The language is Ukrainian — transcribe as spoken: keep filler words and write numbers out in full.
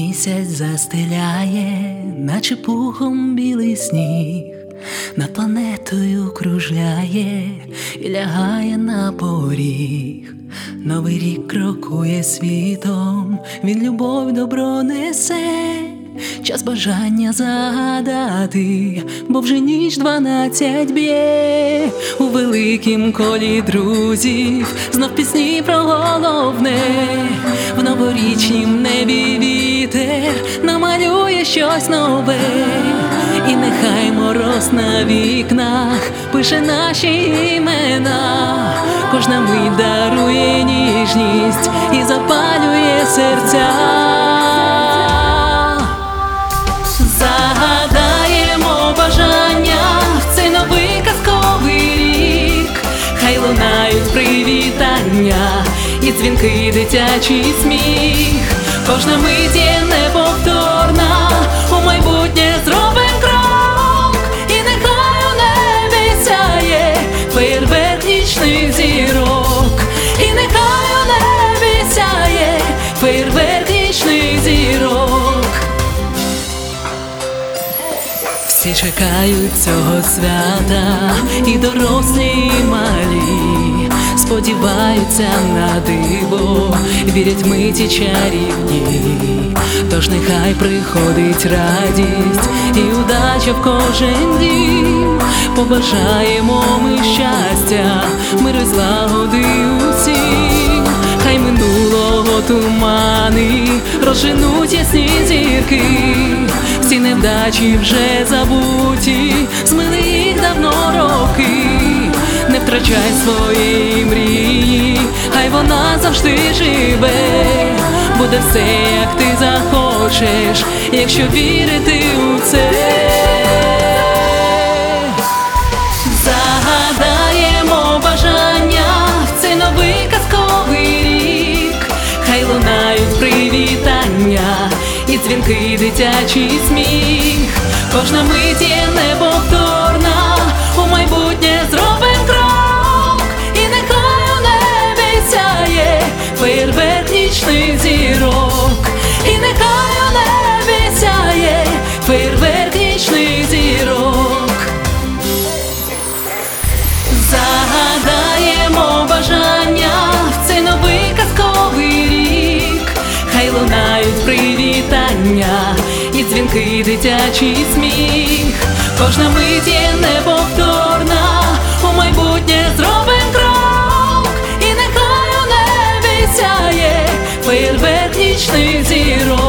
Місяць застеляє, наче пухом білий сніг, над планетою кружляє і лягає на поріг. Новий рік крокує світом, він любов, добро несе, час бажання загадати, бо вже ніч дванадцять б'є. У великім колі друзів знов пісні про головне, в новорічнім небі вітер намалює щось нове. І нехай мороз на вікнах пише наші імена, кожна мить дарує ніжність і запалює серця. Загадаємо бажання в цей новий казковий рік, хай лунають привітання і дзвінкий дитячий сміх. Кожна мить є неповторна, у майбутнє зробим крок, і нехай у небі сяє феєрверк нічних зірок, і нехай у небі сяє феєрверк нічних зірок. Всі чекають цього свята, і дорослі, і малі, сподіваються на диво, вірять в миті чарівні. Тож нехай приходить радість і удача в кожен дім. Побажаємо ми щастя, миру й злагоди усім. Хай минулого тумани розженуть ясні зірки, всі невдачі вже забуті, змили їх давно роки. Не втрачай своєї мрії, хай вона завжди живе. Буде все, як ти захочеш, якщо вірити у це. Загадаємо бажання в цей новий казковий рік, хай лунають привітання і дзвінкий дитячий сміх. Кожна мить є неповторна, у майбутнє зробим крок, і нехай у небі сяє феєрверк нічних зірок, і нехай у небі сяє феєрверк нічних зірок. Загадаємо бажання в цей новий казковий рік, хай лунають привітання і дзвінкий дитячий сміх. Кожна мить є неповторна, у майбутнє зробим крок, і нехай у небі сяє феєрверк нічних зірок.